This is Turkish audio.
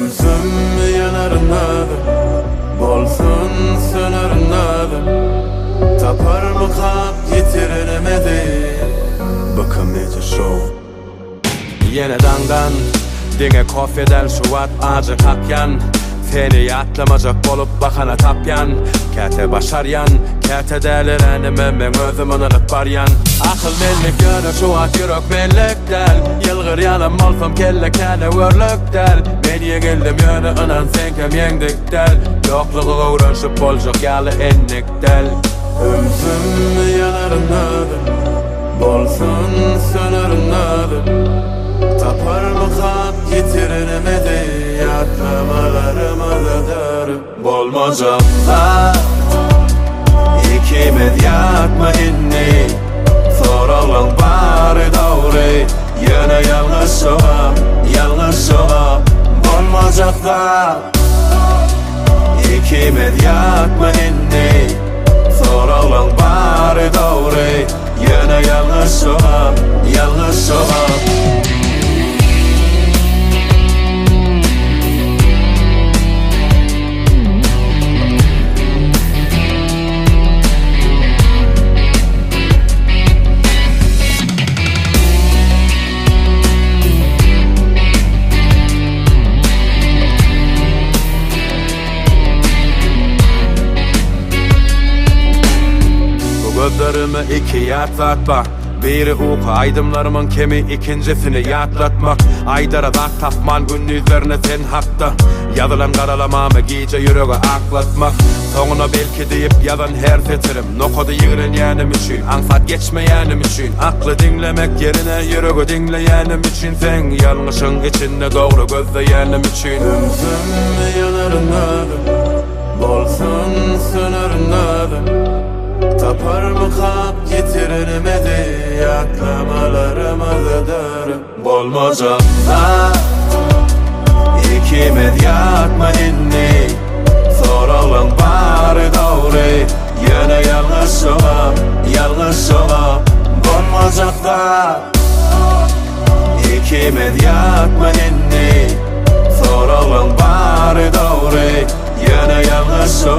Ümsüm yanarındadır, bolsun sönarındadır. Tapar mı kap yitirilemedi. Bakım nece show. Yine dandan dine kofeden şu at acı kapyan. Seni yatlamacak bolup bakana tapyan. Kete başaryan, kete delirenime ben özüm anılıp baryan. Akıl mellik yana şu at yürek mellik del. Yılgır yanım olsam kelle kene vörlük del. Ben yegildim yönü anan sen kem yengdik del. Yokluğu uğraşıp bolcuk yalı ennik del. Ümsüm yanarındadır, bolsun sönarındadır. Tapar mı kap yitirilemedi. Yatlamalarımadır bolmacaklar. İkimiz yakma inni. Soralım bari doğru. Yine yanlış ola, yanlış ola. Bolmacaklar. İkimiz yakma inni. Soralım bari doğru. Yine yanlış ola, yanlış ola. Gözlerime iki yatlatmak. Biri uyku aydımlarımın kemi, ikincisini yatlatmak. Aydara da tapman gündüzlerine sen hakta. Yazılan karalamamı giyce yüreğe aklatmak. Sonuna belki deyip yazan her setirim. Nokodu yığırın yenim için, ansat geçmeyenim için. Aklı dinlemek yerine yüreği dinleyenim için. Sen yanlışın içinde doğru gözleyenim için. Ümsüm yanarındadır, bolsun sönarındadır. Tapar mı kap yitirilemedi. Yatlamalarımadır bolmacaklar. İkimiz yakma inni. Soralım bari doğru. Yine yanlış ola, yanlış ola. Bolmacaklar. İkimiz yakma inni. Soralım bari doğru. Yine yanlış ola.